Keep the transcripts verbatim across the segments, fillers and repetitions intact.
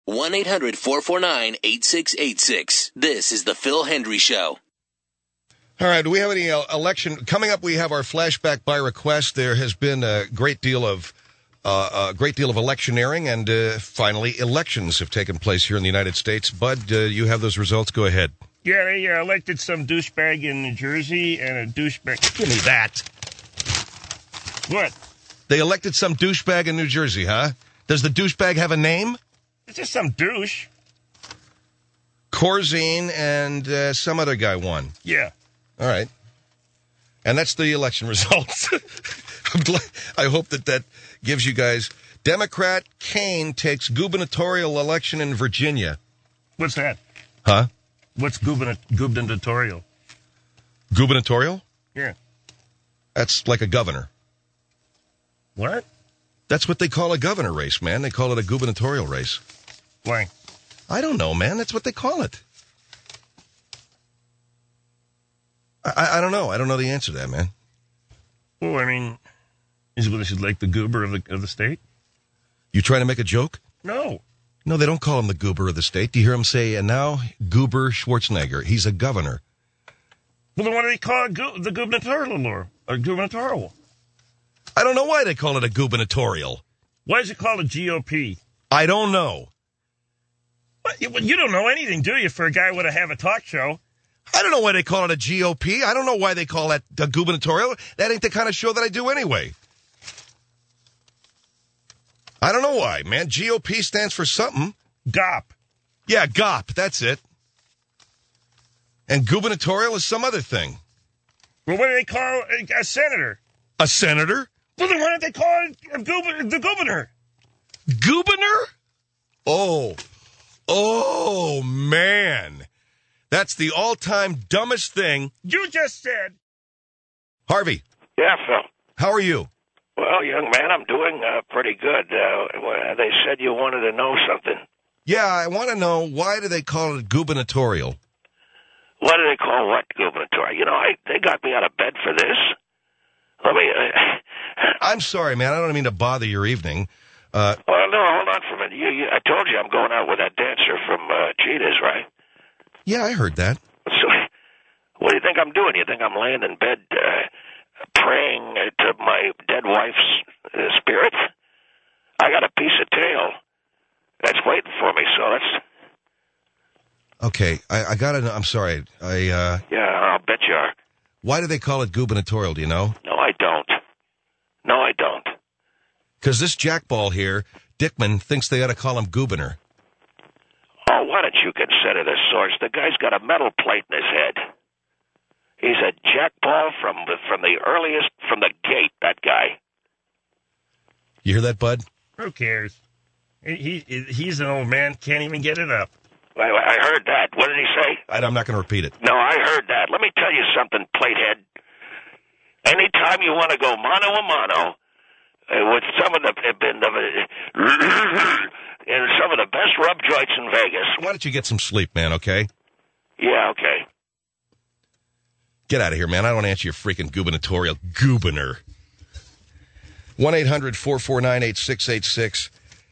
one eight hundred four four nine eight six eight six. This is the Phil Hendry Show. All right, do we have any uh, election? Coming up, we have our flashback by request. There has been a great deal of uh, a great deal of electioneering, and uh, finally, elections have taken place here in the United States. Bud, uh, you have those results. Go ahead. Yeah, they uh, elected some douchebag in New Jersey and a douchebag. Give me that. What? They elected some douchebag in New Jersey, huh? Does the douchebag have a name? It's just some douche. Corzine and uh, some other guy won. Yeah. All right. And that's the election results. I'm glad, I hope that that gives you guys. Democrat Kane takes gubernatorial election in Virginia. What's that? Huh? What's guberna- gubernatorial? Gubernatorial? Yeah. That's like a governor. What? That's what they call a governor race, man. They call it a gubernatorial race. Why? I don't know, man. That's what they call it. I, I don't know. I don't know the answer to that, man. Well, I mean, is it like the goober of the of the state? You trying to make a joke? No. No, they don't call him the goober of the state. Do you hear him say, and now Goober Schwarzenegger? He's a governor. Well, then what do they call it? Go- the gubernatorial or, or gubernatorial? I don't know why they call it a gubernatorial. Why is it called a G O P? I don't know. What? You, you don't know anything, do you, for a guy with a have a talk show? I don't know why they call it a G O P. I don't know why they call that a gubernatorial. That ain't the kind of show that I do anyway. I don't know why, man. G O P stands for something. G O P. Yeah, G O P. That's it. And gubernatorial is some other thing. Well, what do they call a, a senator? A senator? Well, then why don't they call it a guber- the governor? Governor? Oh. Oh, man. That's the all-time dumbest thing. You just said. Harvey. Yeah, Phil. How are you? Well, young man, I'm doing uh, pretty good. Uh, well, they said you wanted to know something. Yeah, I want to know, why do they call it gubernatorial? What do they call what gubernatorial? You know, I, they got me out of bed for this. Let me... Uh, I'm sorry, man. I don't mean to bother your evening. Uh, well, no, hold on for a minute. You, you, I told you I'm going out with that dancer from uh, Cheetahs, right? yeah, I heard that. So, what do you think I'm doing? You think I'm laying in bed uh, praying to my dead wife's uh, spirit? I got a piece of tail that's waiting for me, so that's... Okay, I, I got to I'm sorry. I, uh... Yeah, I'll bet you are. Why do they call it gubernatorial, do you know? No, I don't. No, I don't. Because this jackball here, Dickman, thinks they ought to call him Goobener. Oh, why don't you consider this source? The guy's got a metal plate in his head. He's a jackball from the, from the earliest, from the gate, that guy. You hear that, Bud? Who cares? He, he He's an old man, can't even get it up. I, I heard that. What did he say? I, I'm not going to repeat it. No, I heard that. Let me tell you something, platehead. Anytime you want to go mano a mano uh, with some of the, uh, and some of the best rub joints in Vegas. Why don't you get some sleep, man, okay? Yeah, okay. Get out of here, man. I don't answer your freaking gubernatorial goobener. one eight hundred four four nine eight six eight six.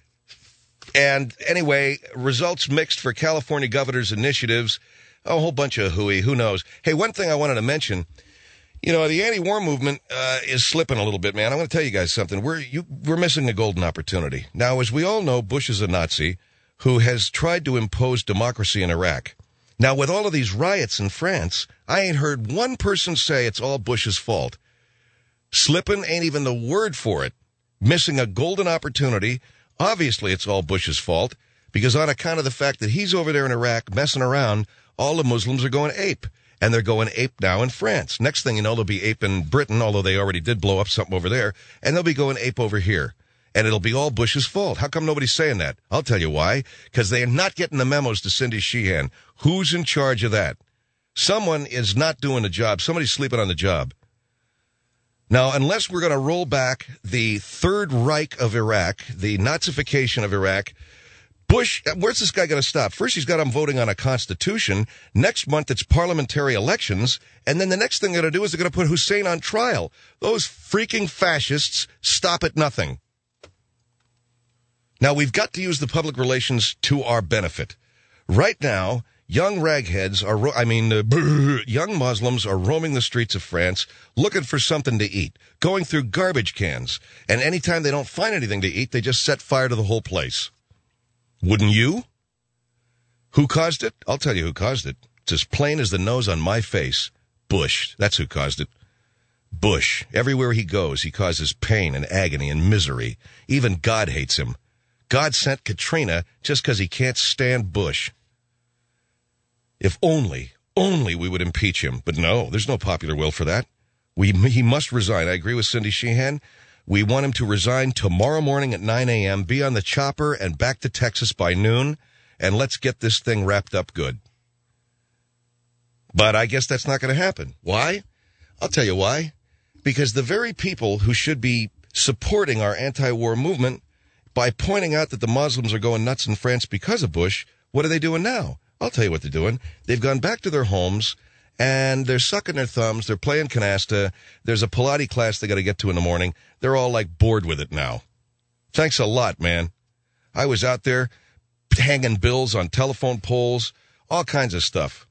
And anyway, results mixed for California governor's initiatives. A whole bunch of hooey. Who knows? Hey, one thing I wanted to mention. You know, the anti-war movement uh, is slipping a little bit, man. I'm going to tell you guys something. We're you, we're missing a golden opportunity. Now, as we all know, Bush is a Nazi who has tried to impose democracy in Iraq. Now, with all of these riots in France, I ain't heard one person say it's all Bush's fault. Slipping ain't even the word for it. Missing a golden opportunity. Obviously, it's all Bush's fault, because on account of the fact that he's over there in Iraq messing around, all the Muslims are going ape. And they're going ape now in France. Next thing you know, they'll be ape in Britain, although they already did blow up something over there. And they'll be going ape over here. And it'll be all Bush's fault. How come nobody's saying that? I'll tell you why. Because they are not getting the memos to Cindy Sheehan. Who's in charge of that? Someone is not doing the job. Somebody's sleeping on the job. Now, unless we're going to roll back the Third Reich of Iraq, the Nazification of Iraq, Bush, where's this guy going to stop? First, he's got him voting on a constitution. Next month, it's parliamentary elections. And then the next thing they're going to do is they're going to put Hussein on trial. Those freaking fascists stop at nothing. Now, we've got to use the public relations to our benefit. Right now, young ragheads are, ro- I mean, uh, young Muslims are roaming the streets of France looking for something to eat, going through garbage cans. And anytime they don't find anything to eat, they just set fire to the whole place. Wouldn't you? Who caused it? I'll tell you who caused it. It's as plain as the nose on my face. Bush. That's who caused it. Bush. Everywhere he goes, he causes pain and agony and misery. Even God hates him. God sent Katrina just because he can't stand Bush. If only, only we would impeach him. But no, there's no popular will for that. We, he must resign. I agree with Cindy Sheehan. We want him to resign tomorrow morning at nine a.m., be on the chopper and back to Texas by noon, and let's get this thing wrapped up good. But I guess that's not going to happen. Why? I'll tell you why. Because the very people who should be supporting our anti-war movement by pointing out that the Muslims are going nuts in France because of Bush, what are they doing now? I'll tell you what they're doing. They've gone back to their homes, and they're sucking their thumbs. They're playing canasta. There's a Pilates class they got to get to in the morning. They're all, like, bored with it now. Thanks a lot, man. I was out there hanging bills on telephone poles, all kinds of stuff.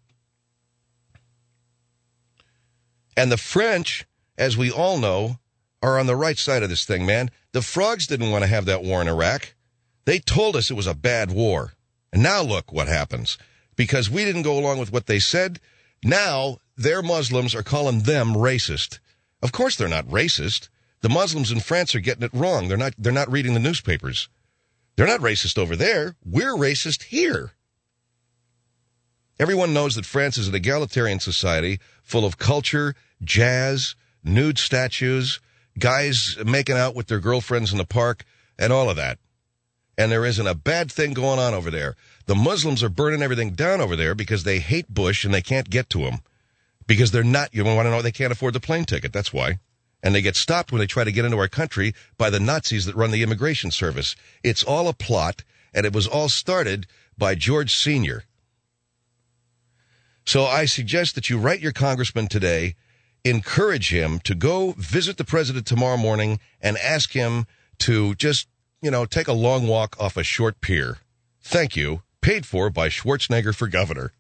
And the French, as we all know, are on the right side of this thing, man. The frogs didn't want to have that war in Iraq. They told us it was a bad war. And now look what happens. Because we didn't go along with what they said, now their Muslims are calling them racist. Of course they're not racist. The Muslims in France are getting it wrong. They're not, they're not reading the newspapers. They're not racist over there. We're racist here. Everyone knows that France is an egalitarian society full of culture, jazz, nude statues, guys making out with their girlfriends in the park, and all of that. And there isn't a bad thing going on over there. The Muslims are burning everything down over there because they hate Bush and they can't get to him. Because they're not, you want to know, they can't afford the plane ticket. That's why. And they get stopped when they try to get into our country by the Nazis that run the immigration service. It's all a plot, and it was all started by George Senior So I suggest that you write your congressman today, encourage him to go visit the president tomorrow morning and ask him to just, you know, take a long walk off a short pier. Thank you. Paid for by Schwarzenegger for governor.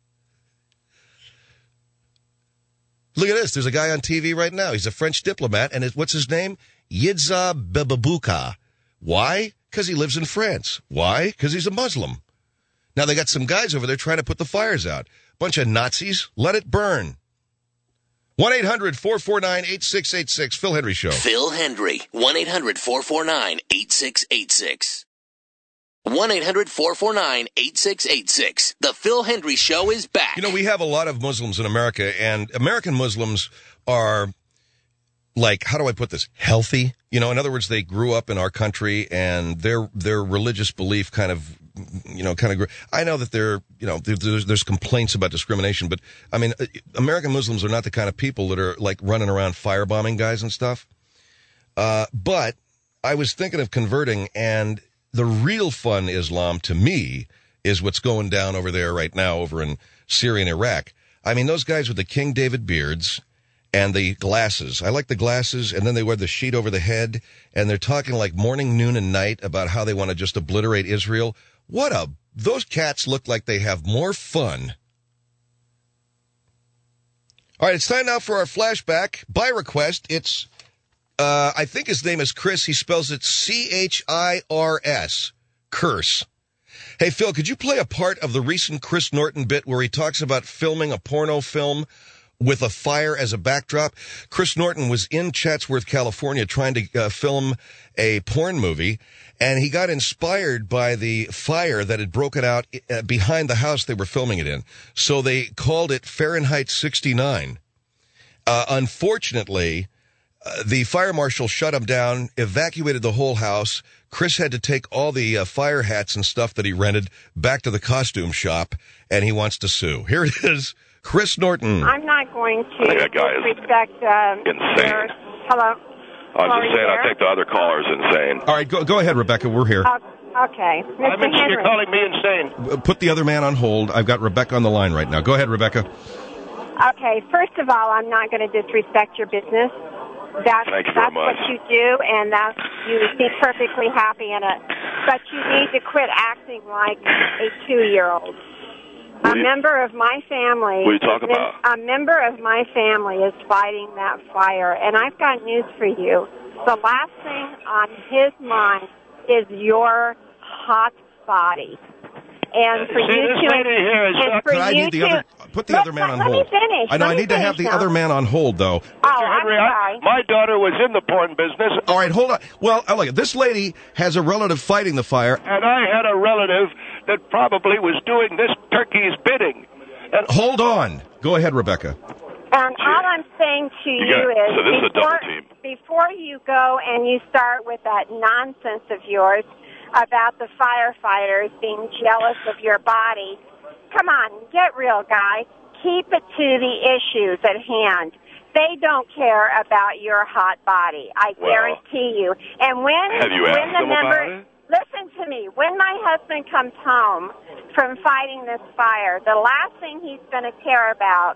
Look at this. There's a guy on T V right now. He's a French diplomat, and it, what's his name? Yitzhak Bebabuka. Why? Because he lives in France. Why? Because he's a Muslim. Now they got some guys over there trying to put the fires out. Bunch of Nazis. Let it burn. one eight hundred four four nine eight six eight six. Phil Hendry Show. Phil Hendry. one eight hundred four four nine eight six eight six. one eight hundred four four nine eight six eight six. The Phil Hendry Show is back. You know, we have a lot of Muslims in America, and American Muslims are, like, how do I put this? Healthy. You know, in other words, they grew up in our country, and their their religious belief kind of, you know, kind of, I know that there, you know, there's, there's complaints about discrimination, but, I mean, American Muslims are not the kind of people that are, like, running around firebombing guys and stuff. Uh, but I was thinking of converting, and the real fun Islam, to me, is what's going down over there right now over in Syria and Iraq. I mean, those guys with the King David beards and the glasses. I like the glasses, and then they wear the sheet over the head, and they're talking like morning, noon, and night about how they want to just obliterate Israel. What a... Those cats look like they have more fun. All right, it's time now for our flashback. By request, it's... Uh, I think his name is Chris. He spells it C H I R S. Curse. Hey, Phil, could you play a part of the recent Chris Norton bit where he talks about filming a porno film with a fire as a backdrop? Chris Norton was in Chatsworth, California, trying to uh, film a porn movie, and he got inspired by the fire that had broken out uh, behind the house they were filming it in. So they called it Fahrenheit sixty-nine. Uh, unfortunately... Uh, the fire marshal shut him down, evacuated the whole house. Chris had to take all the uh, fire hats and stuff that he rented back to the costume shop, and he wants to sue. Here it is, Chris Norton. I'm not going to That guy is disrespect um, insane. their... Hello? I was Are just you saying, there? I think the other caller's insane. All right, go, go ahead, Rebecca. We're here. Uh, okay. Mister I'm in, Henry. you're calling me insane. Uh, Put the other man on hold. I've got Rebecca on the line right now. Go ahead, Rebecca. Okay, first of all, I'm not going to disrespect your business. That's, Thank you very that's much. what you do, and that's, you seem perfectly happy in it. but you need to quit acting like a two-year-old. A you, member of my family. What are you talking about? A member of my family is fighting that fire, and I've got news for you. The last thing on his mind is your hot body. And for See, you this to, lady here is and not- for Could I you need the to, other, put the let, other man on let hold. me finish. I know, let I me need to have finish the now. other man on hold, though. Oh, Mister I'm Henry, I, sorry. my daughter was in the porn business, All right, hold on. Well, uh, look, this lady has a relative fighting the fire. and I had a relative that probably was doing this turkey's bidding. And Hold on. Go ahead, Rebecca. And all I'm saying to you, got- is, so this is a double before, team. before you go and you start with that nonsense of yours about the firefighters being jealous of your body, come on, get real, guy. Keep it to the issues at hand. They don't care about your hot body. I Well, guarantee you. And when have you when asked the them about member, it? listen to me. When my husband comes home from fighting this fire, the last thing he's going to care about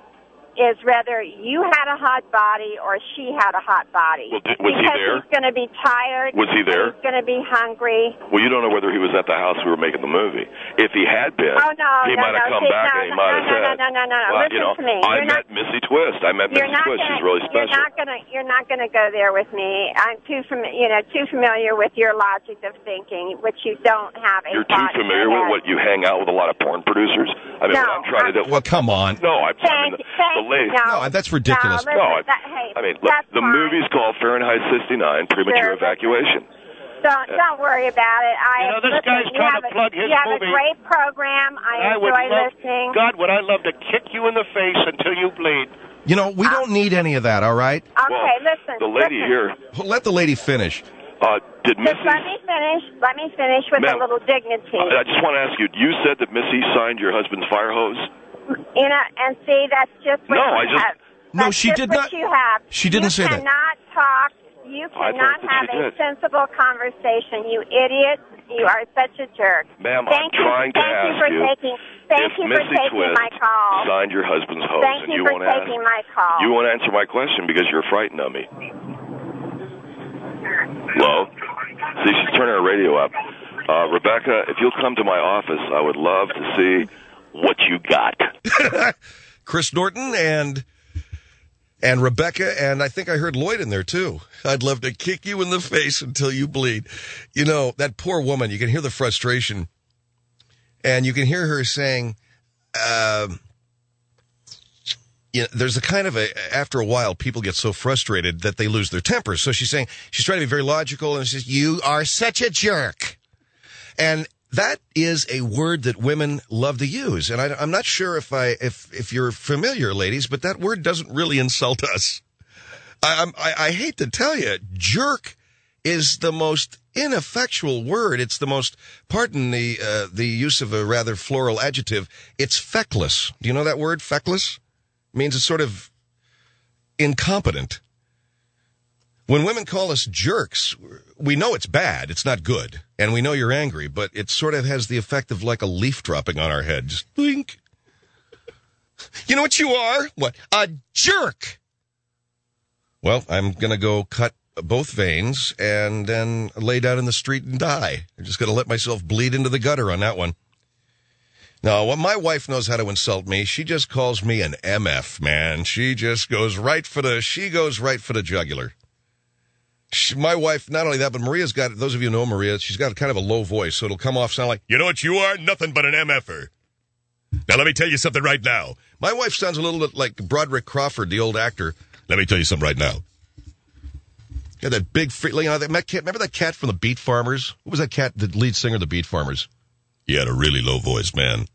is whether you had a hot body or she had a hot body. Well, did- was he because there? he's going to be tired. Was he there? and He's going to be hungry. Well, you don't know whether he was at the house we were making the movie. If he had been, Oh, no, he no, might have no. come See, back no, and he no, might no, have no, said, no, no, no, no. well, Listen you know, to me. I You're met not- Missy Twist. I met You're Missy not Twist. gonna, She's really You're special. not gonna. You're not gonna go there with me. I'm too fam- You know, too familiar with your logic of thinking, which you don't have a You're too thought in familiar with your head. what you hang out with a lot of porn producers. I mean, No, what I'm trying to do. Well, come on. No, I'm I mean, Thank, the, thank the lady. No, No, that's ridiculous. No, listen, No, I- that, hey, I mean, look, that's the fine. movie's called Fahrenheit sixty-nine, Premature Sure, Evacuation. Don't don't worry about it. I You know, this listen, guy's you trying have to a, plug his You have movie. a great program. I, I would enjoy love, listening. God, would I love to kick you in the face until you bleed. You know, we don't need any of that, all right? Okay, Well, listen. the lady listen. here, Let the lady finish. uh, did Just Missy... let me finish. Let me finish with Ma'am, a little dignity. I I just want to ask you, you said that Missy signed your husband's fire hose? You know, and see, that's just what No, you I just- have. No, That's she just did what not- You have. she didn't you say that. cannot talk. You I cannot thought that have she a did. sensible conversation. You idiot! You are such a jerk. Ma'am, thank I'm you, trying to thank ask you for you taking. Thank if you Missy for taking Twist my call. signed your husband's hose, Thank and you you for won't taking ask, my call. you won't answer my question because you're frightened of me. Hello? See, she's turning her radio up. Uh, Rebecca, if you'll come to my office, I would love to see what you got. Chris Norton and and Rebecca, and I think I heard Lloyd in there, too. I'd love to kick you in the face until you bleed. You know, that poor woman, you can hear the frustration, and you can hear her saying, um, you know, there's a kind of a, after a while, people get so frustrated that they lose their tempers. So she's saying, she's trying to be very logical, and she says, you are such a jerk. And that is a word that women love to use. And I, I'm not sure if I, if, if you're familiar, ladies, but that word doesn't really insult us. I, I'm- I, I hate to tell you, jerk is the most ineffectual word. It's the most, pardon the, uh, the use of a rather floral adjective. It's feckless. Do you know that word? Feckless means it's sort of incompetent. When women call us jerks, we know it's bad. It's not good. And we know you're angry, but it sort of has the effect of like a leaf dropping on our head. Just blink. You know what you are? What? A jerk. Well, I'm going to go cut both veins and then lay down in the street and die. I'm just going to let myself bleed into the gutter on that one. Now, well, my wife knows how to insult me. She just calls me an M F, man. She just goes right for the, she goes right for the jugular. She, my wife, not only that, but Maria's got, those of you who know Maria, she's got kind of a low voice, so it'll come off sound like, you know what you are? Nothing but an M F-er. Now, let me tell you something right now. My wife sounds a little bit like Broderick Crawford, the old actor. Let me tell you something right now. Yeah, that big, free, you know, that cat, remember that cat from the Beat Farmers? What was that cat, the lead singer of the Beat Farmers? He had a really low voice, man.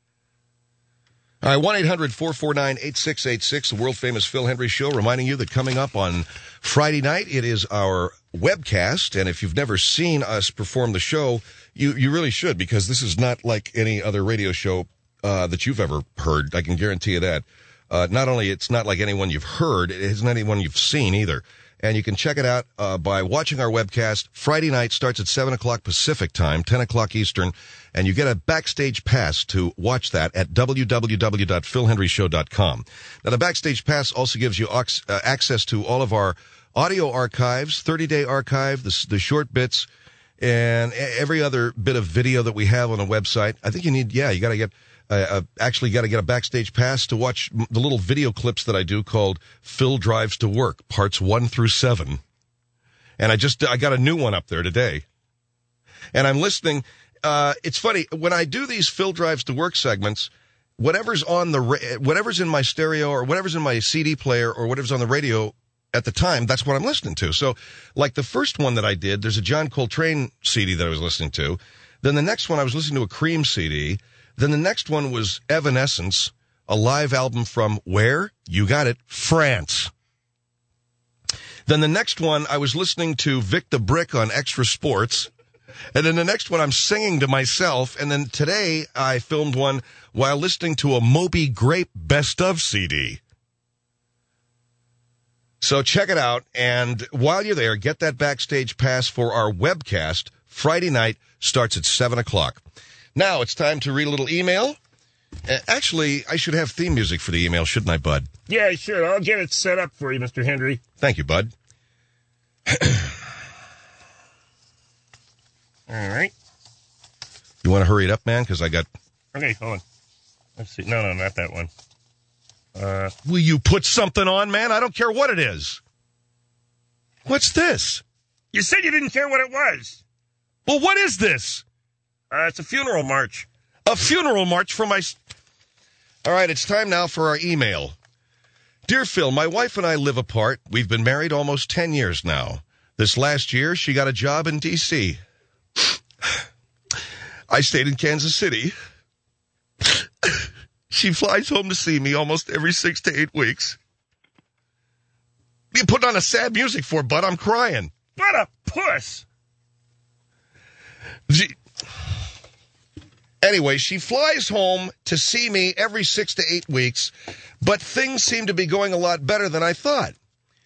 All right, one eight hundred four four nine eight six eight six, the world-famous Phil Hendry Show, reminding you that coming up on Friday night, it is our webcast, and if you've never seen us perform the show, you, you really should, because this is not like any other radio show uh, that you've ever heard. I can guarantee you that. Uh, not only it's not like anyone you've heard, it isn't anyone you've seen either. And you can check it out uh, by watching our webcast. Friday night starts at seven o'clock Pacific time, ten o'clock Eastern, and you get a backstage pass to watch that at w w w dot phil hendry show dot com. Now, the backstage pass also gives you ox- uh, access to all of our audio archives, thirty-day archive, the, the short bits, and every other bit of video that we have on the website. I think you need, yeah, you got to get, uh, uh, actually got to get a backstage pass to watch the little video clips that I do called Phil Drives to Work, parts one through seven. And I just, I got a new one up there today. And I'm listening. Uh, it's funny, when I do these Phil Drives to Work segments, whatever's on the, ra- whatever's in my stereo or whatever's in my C D player or whatever's on the radio at the time, that's what I'm listening to. So, like the first one that I did, there's a John Coltrane C D that I was listening to. Then the next one, I was listening to a Cream C D. Then the next one was Evanescence, a live album from where? You got it, France. Then the next one, I was listening to Vic the Brick on Extra Sports. And then the next one, I'm singing to myself. And then today, I filmed one while listening to a Moby Grape Best Of C D. So check it out. And while you're there, get that backstage pass for our webcast. Friday night starts at seven o'clock. Now it's time to read a little email. Uh, actually, I should have theme music for the email, shouldn't I, Bud? Yeah, sure. I'll get it set up for you, Mister Hendry. Thank you, Bud. All right. You want to hurry it up, man? Because I got... Okay, hold on. Let's see. No, no, not that one. Uh, Will you put something on, man? I don't care what it is. What's this? you said you didn't care what it was. Well, what is this? Uh, it's a funeral march. A funeral march for my... All right, it's time now for our email. Dear Phil, my wife and I live apart. We've been married almost ten years now. This last year, she got a job in D C I stayed in Kansas City. She flies home to see me almost every six to eight weeks. You put on a sad music for, Bud. I'm crying. What a puss. She... Anyway, she flies home to see me every six to eight weeks, but things seem to be going a lot better than I thought.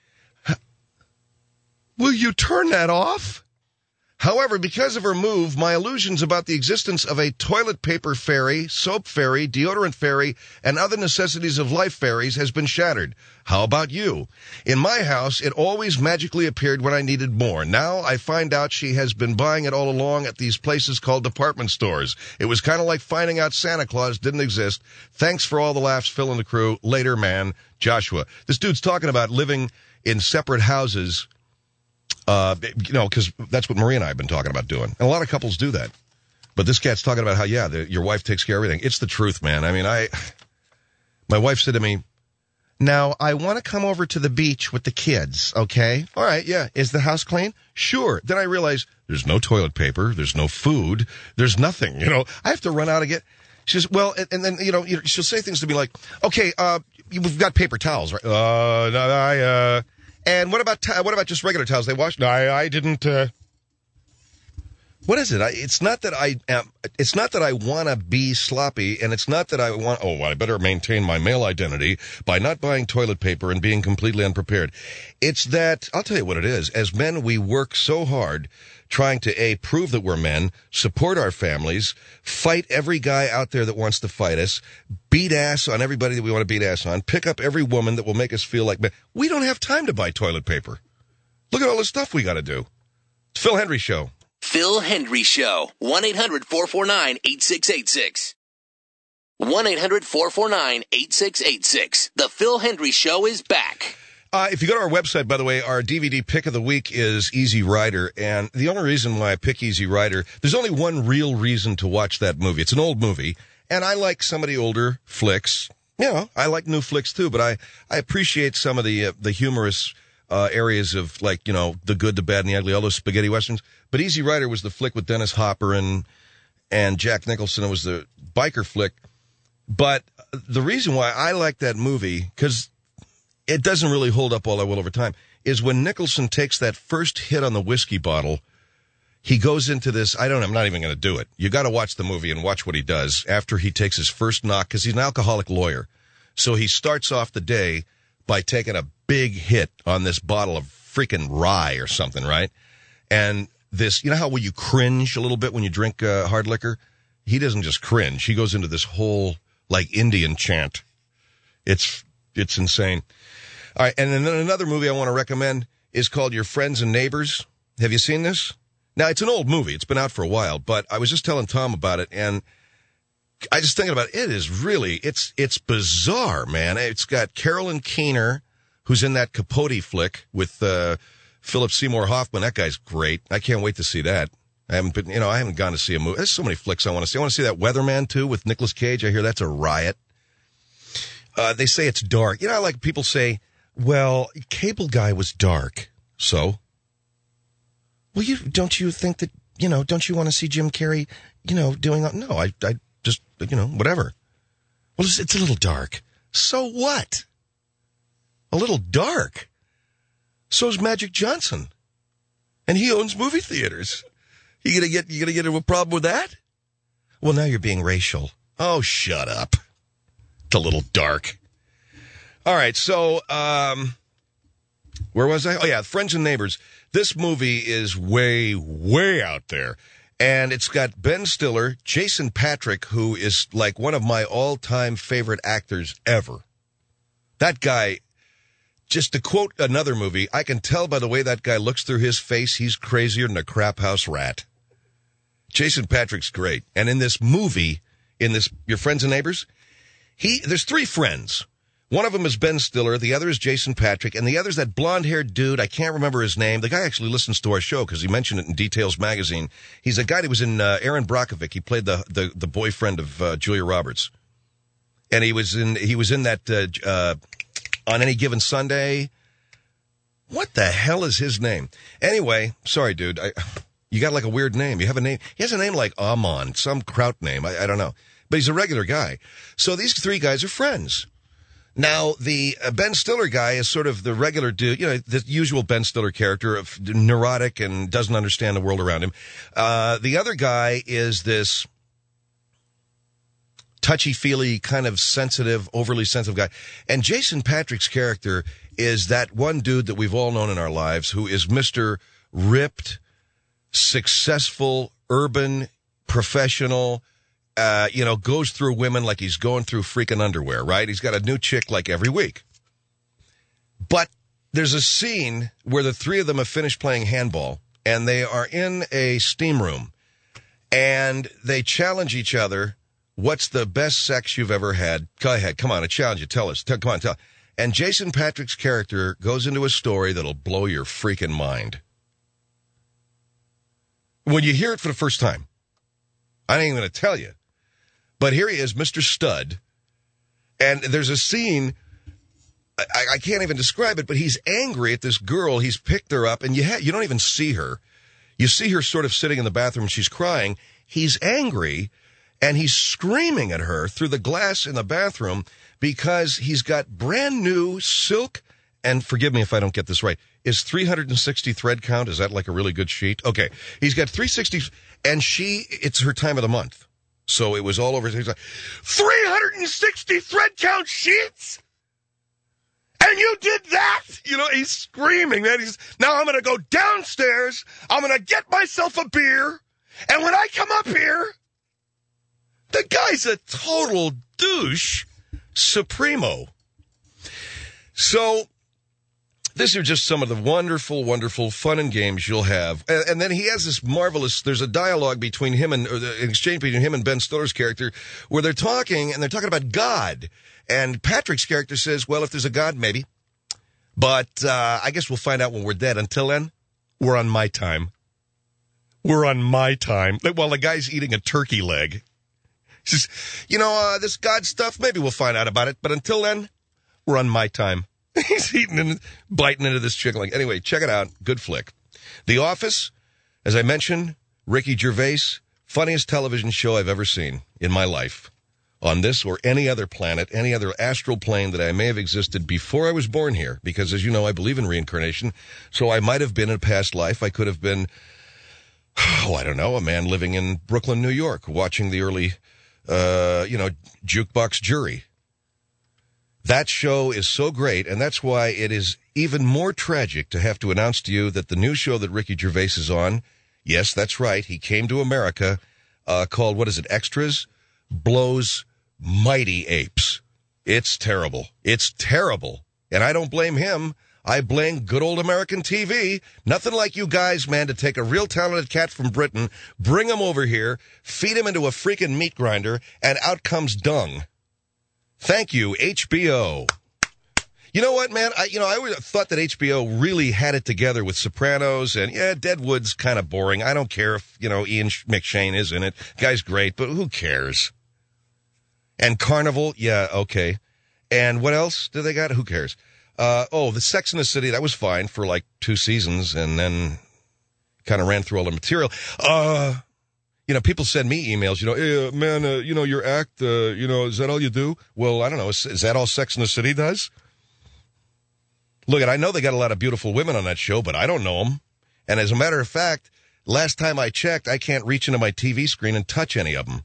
Will you turn that off? However, because of her move, my illusions about the existence of a toilet paper fairy, soap fairy, deodorant fairy, and other necessities of life fairies has been shattered. How about you? In my house, it always magically appeared when I needed more. Now I find out she has been buying it all along at these places called department stores. It was kind of like finding out Santa Claus didn't exist. Thanks for all the laughs, Phil and the crew. Later, man. Joshua. This dude's talking about living in separate houses. Uh, you know, because that's what Maria and I have been talking about doing. And a lot of couples do that. But this cat's talking about how, yeah, the, your wife takes care of everything. It's the truth, man. I mean, I, my wife said to me, now, I want to come over to the beach with the kids, okay? All right, yeah. Is the house clean? Sure. Then I realize there's no toilet paper. There's no food. There's nothing, you know. I have to run out and get, she says, well, and, and then, you know, she'll say things to me like, okay, uh, we've got paper towels, right? Uh, no, I, uh... And what about what about just regular towels? They wash? No, I, I didn't. Uh... What is it? I, it's not that I am. It's not that I want to be sloppy, and it's not that I want. Oh, I better maintain my male identity by not buying toilet paper and being completely unprepared. It's that I'll tell you what it is. As men, we work so hard trying to a prove that we're men, support our families, fight every guy out there that wants to fight us, beat ass on everybody that we want to beat ass on, pick up every woman that will make us feel like men. We don't have time to buy toilet paper. Look at all the stuff we got to do. It's Phil Hendry Show. Phil Hendry Show. one eight hundred four four nine eight six eight six. one eight hundred four four nine eight six eight six. The Phil Hendry Show is back. Uh, if you go to our website, by the way, our D V D pick of the week is Easy Rider. And the only reason why I pick Easy Rider, there's only one real reason to watch that movie. It's an old movie. And I like some of the older flicks. You know, I like new flicks too, but I, I appreciate some of the, uh, the humorous, uh, areas of like, you know, the good, the bad, and the ugly, all those spaghetti westerns. But Easy Rider was the flick with Dennis Hopper and, and Jack Nicholson. It was the biker flick. But the reason why I like that movie, because it doesn't really hold up all that well over time, is when Nicholson takes that first hit on the whiskey bottle, he goes into this, I don't know, I'm not even going to do it. You got to watch the movie and watch what he does after he takes his first knock, because he's an alcoholic lawyer. So he starts off the day by taking a big hit on this bottle of freaking rye or something, right? And this, you know how when you cringe a little bit when you drink uh, hard liquor? He doesn't just cringe. He goes into this whole, like, Indian chant. It's, it's insane. All right, and then another movie I want to recommend is called Your Friends and Neighbors. Have you seen this? Now, it's an old movie. It's been out for a while, but I was just telling Tom about it, and I just thinking about it. It is really, it's it's bizarre, man. It's got Carolyn Keener, who's in that Capote flick with uh, Philip Seymour Hoffman. That guy's great. I can't wait to see that. I haven't been, you know, I haven't gone to see a movie. There's so many flicks I want to see. I want to see that Weatherman, too, with Nicolas Cage. I hear that's a riot. Uh, they say it's dark. You know, like people say, well, Cable Guy was dark. So? Well, you don't you think that, you know, don't you want to see Jim Carrey, you know, doing, no, I, I just, you know, whatever. Well, it's, it's a little dark. So what? A little dark. So's Magic Johnson. And he owns movie theaters. You gonna get, you gonna get into a problem with that? Well, now you're being racial. Oh, shut up. It's a little dark. All right, so, um, where was I? Oh, yeah, Friends and Neighbors. This movie is way, way out there. And it's got Ben Stiller, Jason Patric, who is like one of my all-time favorite actors ever. That guy, just to quote another movie, I can tell by the way that guy looks through his face, he's crazier than a crap house rat. Jason Patric's great. And in this movie, in this Your Friends and Neighbors, he there's three friends. One of them is Ben Stiller, the other is Jason Patric, and the other's that blonde-haired dude. I can't remember his name. The guy actually listens to our show because he mentioned it in Details magazine. He's a guy that was in uh, Aaron Brockovich. He played the the, the boyfriend of uh, Julia Roberts, and he was in he was in that uh, uh, On Any Given Sunday. What the hell is his name? Anyway, sorry, dude. I, you got like a weird name. You have a name. He has a name like Amon, some kraut name. I, I don't know, but he's a regular guy. So these three guys are friends. Now, the uh, Ben Stiller guy is sort of the regular dude, you know, the usual Ben Stiller character of neurotic and doesn't understand the world around him. Uh, the other guy is this touchy-feely, kind of sensitive, overly sensitive guy. And Jason Patric's character is that one dude that we've all known in our lives who is Mister ripped, successful, urban, professional, Uh, you know, goes through women like he's going through freaking underwear, right? He's got a new chick like every week. But there's a scene where the three of them have finished playing handball, and they are in a steam room, and they challenge each other, what's the best sex you've ever had? Go ahead, come on, I challenge you, tell us. Tell, come on, tell. And Jason Patric's character goes into a story that'll blow your freaking mind. When you hear it for the first time, I ain't even going to tell you. But here he is, Mister Stud, and there's a scene, I, I can't even describe it, but he's angry at this girl. He's picked her up, and you ha- you don't even see her. You see her sort of sitting in the bathroom, and she's crying. He's angry, and he's screaming at her through the glass in the bathroom because he's got brand new silk, and forgive me if I don't get this right, is three hundred sixty thread count? Is that like a really good sheet? Okay, he's got three sixty, and she, it's her time of the month. So it was all over. He's like, three hundred sixty thread count sheets? And you did that? You know, he's screaming, man. He's, now I'm going to go downstairs. I'm going to get myself a beer. And when I come up here, the guy's a total douche supremo. So these are just some of the wonderful, wonderful fun and games you'll have. And, and then he has this marvelous, there's a dialogue between him and, or the exchange between him and Ben Stiller's character where they're talking, and they're talking about God. And Patrick's character says, well, if there's a God, maybe. But uh, I guess we'll find out when we're dead. Until then, we're on my time. We're on my time. While the guy's eating a turkey leg. He says, you know, uh, this God stuff, maybe we'll find out about it. But until then, we're on my time. He's eating and biting into this chicken leg. Anyway, check it out. Good flick. The Office, as I mentioned, Ricky Gervais, funniest television show I've ever seen in my life. On this or any other planet, any other astral plane that I may have existed before I was born here. Because, as you know, I believe in reincarnation. So I might have been in a past life. I could have been, oh, I don't know, a man living in Brooklyn, New York, watching the early, uh, you know, Jukebox Jury. That show is so great, and that's why it is even more tragic to have to announce to you that the new show that Ricky Gervais is on, yes, that's right, he came to America, uh, called, what is it, Extras, blows mighty apes. It's terrible. It's terrible. And I don't blame him. I blame good old American T V. Nothing like you guys, man, to take a real talented cat from Britain, bring him over here, feed him into a freaking meat grinder, and out comes dung. Thank you, H B O. You know what, man? I, you know, I always thought that H B O really had it together with Sopranos, and yeah, Deadwood's kind of boring. I don't care if, you know, Ian McShane is in it. Guy's great, but who cares? And Carnival, yeah, okay. And what else do they got? Who cares? Uh, oh, the Sex and the City, that was fine for like two seasons, and then kind of ran through all the material. Uh, you know, people send me emails, you know, hey, uh, man, uh, you know, your act, uh, you know, is that all you do? Well, I don't know. Is, is that all Sex and the City does? Look, I know they got a lot of beautiful women on that show, but I don't know them. And as a matter of fact, last time I checked, I can't reach into my T V screen and touch any of them.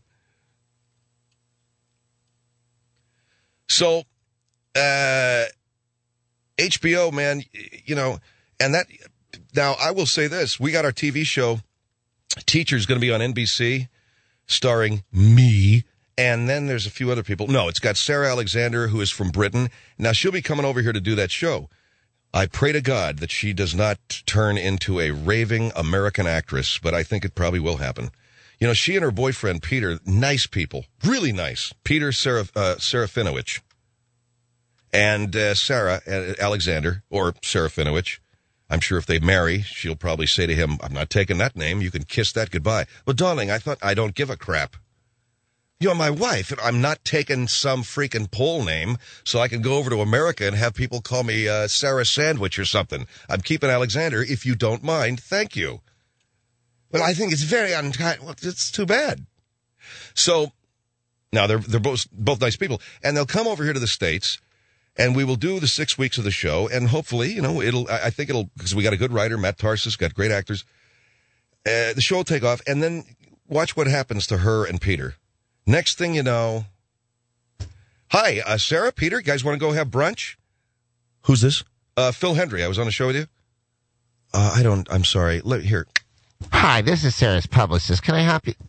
So, uh, H B O, man, you know, and that, now I will say this, we got our T V show, Teacher's going to be on N B C, starring me. And then there's a few other people. No, it's got Sarah Alexander, who is from Britain. Now, she'll be coming over here to do that show. I pray to God that she does not turn into a raving American actress, but I think it probably will happen. You know, she and her boyfriend, Peter, nice people, really nice. Peter Seraf, uh, Serafinowicz and uh, Sarah uh, Alexander, or Serafinowicz. I'm sure if they marry, she'll probably say to him, I'm not taking that name. You can kiss that goodbye. Well, darling, I thought I don't give a crap. You're my wife, and I'm not taking some freaking Pole name so I can go over to America and have people call me uh, Sarah Sandwich or something. I'm keeping Alexander, if you don't mind. Thank you. Well, I think it's very unkind. Well, it's too bad. So, now they're they're both both nice people, and they'll come over here to the States, and we will do the six weeks of the show, and hopefully, you know, it'll. I think it'll, because we got a good writer, Matt Tarsus, got great actors. Uh, the show will take off, and then watch what happens to her and Peter. Next thing you know, hi, uh, Sarah, Peter, you guys want to go have brunch? Who's this? Uh, Phil Hendry. I was on the show with you. Uh, I don't, I'm sorry. Let, here. Hi, this is Sarah's publicist. Can I help you?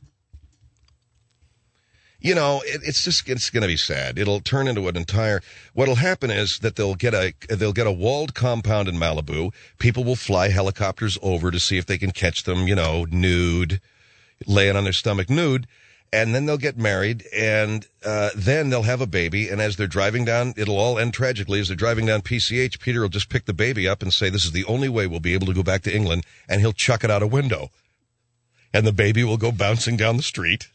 You know, it, it's just, it's going to be sad. It'll turn into an entire, what'll happen is that they'll get a, they'll get a walled compound in Malibu. People will fly helicopters over to see if they can catch them, you know, nude, laying on their stomach nude. And then they'll get married, and uh, then they'll have a baby, and as they're driving down, it'll all end tragically. As they're driving down P C H, Peter will just pick the baby up and say, this is the only way we'll be able to go back to England, and he'll chuck it out a window. And the baby will go bouncing down the street.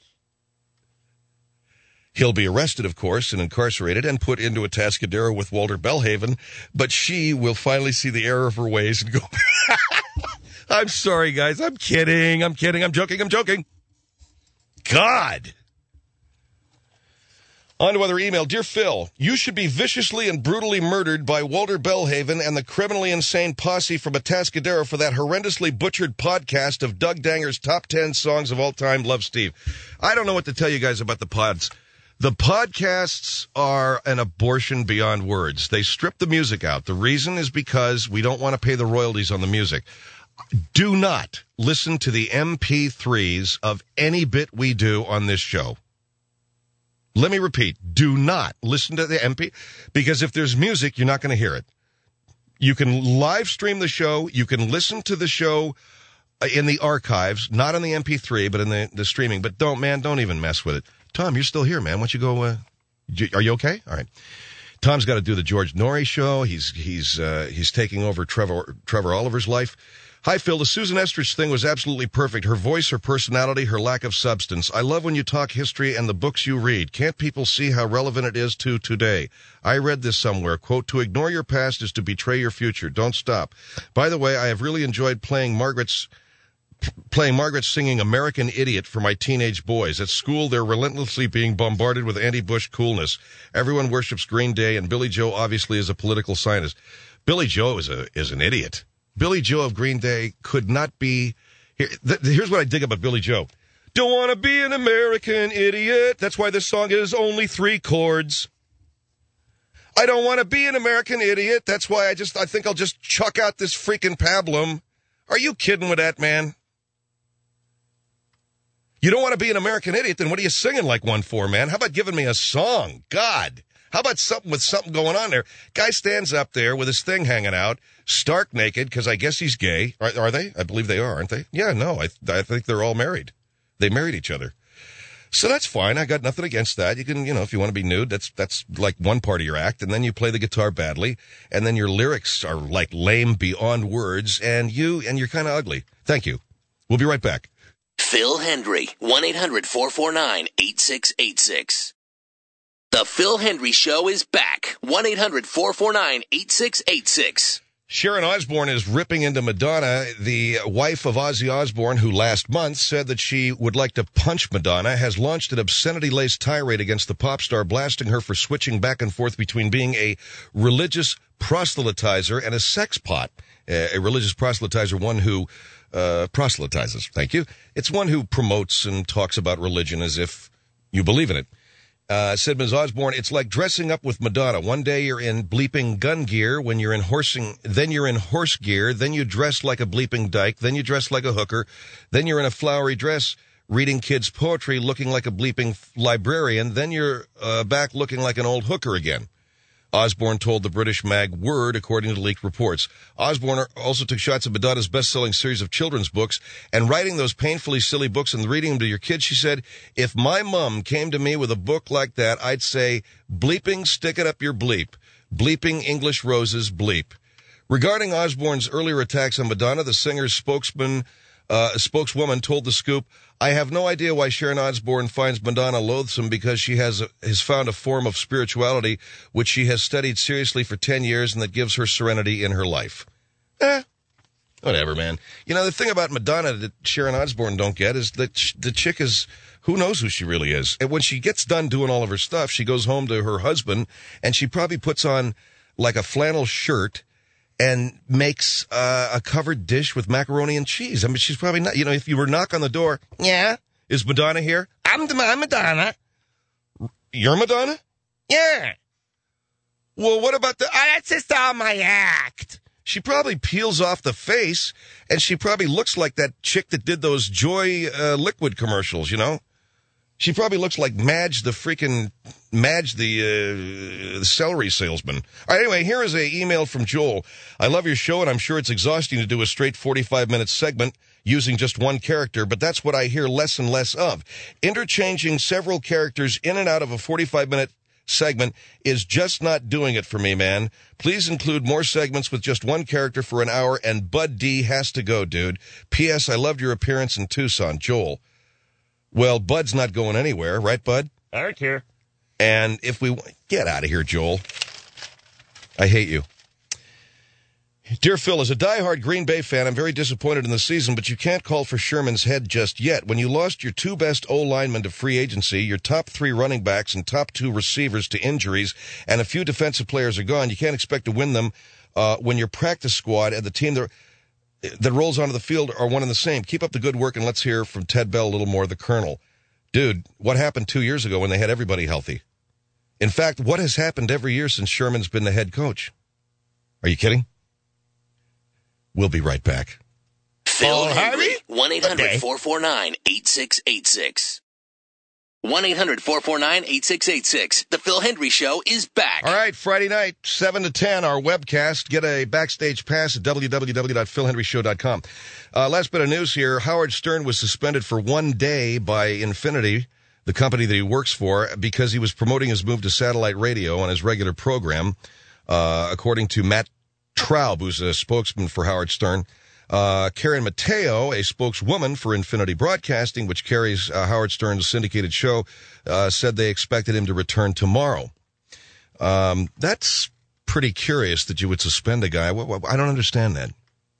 He'll be arrested, of course, and incarcerated and put into a Tascadero with Walter Bellhaven, but she will finally see the error of her ways and go, I'm sorry, guys, I'm kidding, I'm kidding, I'm joking, I'm joking. God. On to other email. Dear Phil, you should be viciously and brutally murdered by Walter Bellhaven and the criminally insane posse from Atascadero for that horrendously butchered podcast of Doug Danger's top ten songs of all time. Love, Steve. I don't know what to tell you guys about the pods. The podcasts are an abortion beyond words. They strip the music out. The reason is because we don't want to pay the royalties on the music. Do not listen to the M P threes of any bit we do on this show. Let me repeat. Do not listen to the M P, because if there's music, you're not going to hear it. You can live stream the show. You can listen to the show in the archives, not on the M P three, but in the, the streaming. But don't, man, don't even mess with it. Tom, you're still here, man. Why don't you go, uh, are you okay? All right. Tom's got to do the George Norrie show. He's, he's, uh, he's taking over Trevor, Trevor Oliver's life. Hi, Phil. The Susan Estrich thing was absolutely perfect. Her voice, her personality, her lack of substance. I love when you talk history and the books you read. Can't people see how relevant it is to today? I read this somewhere. Quote, to ignore your past is to betray your future. Don't stop. By the way, I have really enjoyed playing Margaret's playing Margaret singing American Idiot for my teenage boys. At school, they're relentlessly being bombarded with anti-Bush coolness. Everyone worships Green Day, and Billy Joe obviously is a political scientist. Billy Joe is a is an idiot. Billy Joe of Green Day could not be... Here, th- here's what I dig about Billy Joe. Don't want to be an American idiot. That's why this song is only three chords. I don't want to be an American idiot. That's why I just I think I'll just chuck out this freaking pablum. Are you kidding with that, man? You don't want to be an American idiot, then what are you singing like one for, man? How about giving me a song? God, How about something with something going on there? Guy stands up there with his thing hanging out, stark naked, because I guess he's gay. Are, are they? I believe they are, aren't they? Yeah, no, I, I think they're all married. They married each other. So that's fine. I got nothing against that. You can, you know, if you want to be nude, that's that's like one part of your act. And then you play the guitar badly, and then your lyrics are like lame beyond words, and you, and you're kind of ugly. Thank you. We'll be right back. Phil Hendry, one eight hundred four four nine eight six eight six. The Phil Hendry Show is back. one eight hundred four four nine eight six eight six. Sharon Osbourne is ripping into Madonna. The wife of Ozzy Osbourne, who last month said that she would like to punch Madonna, has launched an obscenity-laced tirade against the pop star, blasting her for switching back and forth between being a religious proselytizer and a sex pot. Uh, a religious proselytizer, one who uh, proselytizes. Thank you. It's one who promotes and talks about religion as if you believe in it. Uh, said Miz Osbourne, it's like dressing up with Madonna. One day you're in bleeping gun gear, when you're in horsing, then you're in horse gear, then you dress like a bleeping dyke, then you dress like a hooker, then you're in a flowery dress reading kids' poetry looking like a bleeping librarian, then you're uh, back looking like an old hooker again. Osbourne told the British mag Word, according to leaked reports. Osbourne also took shots at Madonna's best-selling series of children's books, and writing those painfully silly books and reading them to your kids, she said, if my mom came to me with a book like that, I'd say, bleeping, stick it up your bleep. Bleeping English roses, bleep. Regarding Osbourne's earlier attacks on Madonna, the singer's spokesman, uh, spokeswoman told The Scoop, I have no idea why Sharon Osbourne finds Madonna loathsome, because she has, a, has found a form of spirituality which she has studied seriously for ten years and that gives her serenity in her life. Eh, whatever, man. You know, the thing about Madonna that Sharon Osbourne don't get is that sh- the chick is, who knows who she really is. And when she gets done doing all of her stuff, she goes home to her husband, and she probably puts on like a flannel shirt and makes uh, a covered dish with macaroni and cheese. I mean, she's probably not, you know, if you were to knock on the door, yeah, is Madonna here? I'm, I'm Madonna. You're Madonna? Yeah. Well, what about the, oh, that's just all my act. She probably peels off the face, and she probably looks like that chick that did those Joy uh, liquid commercials, you know? She probably looks like Madge the freaking, Madge the, uh, the celery salesman. All right, anyway, here is a email from Joel. I love your show, and I'm sure it's exhausting to do a straight forty-five minute segment using just one character, but that's what I hear less and less of. Interchanging several characters in and out of a forty-five minute segment is just not doing it for me, man. Please include more segments with just one character for an hour, and Bud D has to go, dude. P S. I loved your appearance in Tucson, Joel. Well, Bud's not going anywhere, right, Bud? I don't care. And if we... Get out of here, Joel. I hate you. Dear Phil, as a diehard Green Bay fan, I'm very disappointed in the season, but you can't call for Sherman's head just yet. When you lost your two best O-linemen to free agency, your top three running backs and top two receivers to injuries, and a few defensive players are gone, you can't expect to win them uh, when your practice squad and the team that... that rolls onto the field are one and the same. Keep up the good work, and let's hear from Ted Bell a little more, the Colonel. Dude, what happened two years ago when they had everybody healthy? In fact, what has happened every year since Sherman's been the head coach? Are you kidding? We'll be right back. Phil Henry, one eight hundred four four nine eight six eight six. one eight hundred four four nine eight six eight six. The Phil Hendry Show is back. All right, Friday night, seven to ten, our webcast. Get a backstage pass at w w w dot phil hendry show dot com. Uh, last bit of news here. Howard Stern was suspended for one day by Infinity, the company that he works for, because he was promoting his move to satellite radio on his regular program, uh, according to Matt Traub, who's a spokesman for Howard Stern. Uh, Karen Mateo, a spokeswoman for Infinity Broadcasting, which carries uh, Howard Stern's syndicated show, uh, said they expected him to return tomorrow. Um, that's pretty curious that you would suspend a guy. I don't understand that.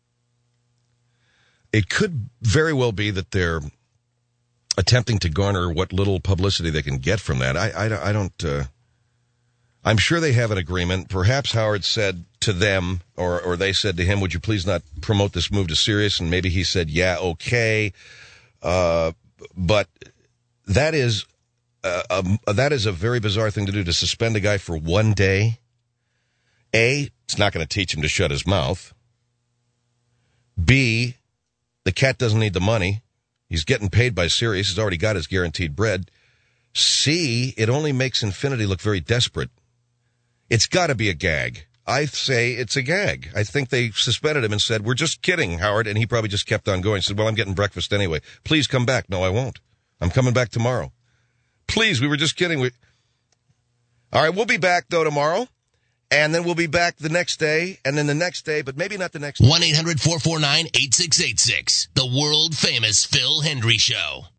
It could very well be that they're attempting to garner what little publicity they can get from that. I, I, I don't... Uh, I'm sure they have an agreement. Perhaps Howard said to them, or or they said to him, would you please not promote this move to Sirius? And maybe he said, yeah, okay. Uh, but that is, uh, a, that is a very bizarre thing to do, to suspend a guy for one day. A, it's not going to teach him to shut his mouth. B, the cat doesn't need the money. He's getting paid by Sirius. He's already got his guaranteed bread. C, it only makes Infinity look very desperate. It's got to be a gag. I say it's a gag. I think they suspended him and said, we're just kidding, Howard. And he probably just kept on going. He said, well, I'm getting breakfast anyway. Please come back. No, I won't. I'm coming back tomorrow. Please, we were just kidding. We... All right, we'll be back, though, tomorrow. And then we'll be back the next day, and then the next day, but maybe not the next day. one eight hundred four four nine eight six eight six. The world-famous Phil Hendry Show.